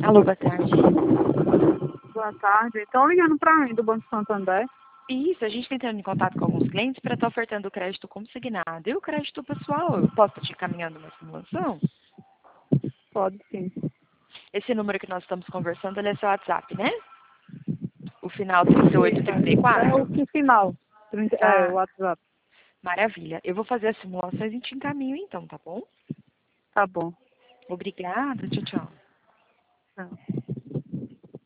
Alô, boa tarde. Boa tarde. Estão ligando para mim do Banco Santander? Isso, a gente está entrando em contato com alguns clientes para estar ofertando o crédito consignado. E o crédito pessoal, eu posso te encaminhando uma simulação? Pode sim. Esse número que nós estamos conversando, ele é seu WhatsApp, né? O final 3834? É o que final? É, o Tá, WhatsApp. maravilha. Eu vou fazer as simulações e te encaminho então, tá bom? Tá bom. Obrigada, tchau, tchau. Tá.